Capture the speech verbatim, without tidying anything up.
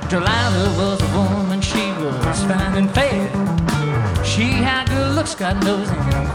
Delilah was a woman, she was fine and fair. She had good looks, God knows, and